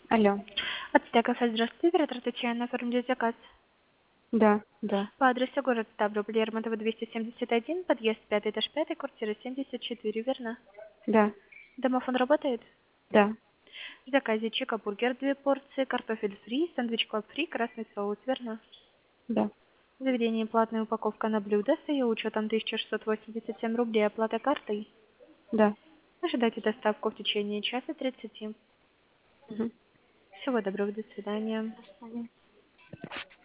Алло. От кафе здравствуйте, оператор Татьяна, оформить заказ. Да, да, По адресу город Ставрополь, Лермонтова, 271, подъезд 5, этаж 5, квартира 74, верно? да, Домофон работает? да, В заказе чика-бургер 2 порции, картофель фри, сэндвич клаб фри, красный соус, верно? да, Заведение платная упаковка на блюдо с ее учетом 1687 рублей, оплата картой. да. Ожидайте доставку в течение часа 30. Мгм. Всего доброго, до свидания. До свидания.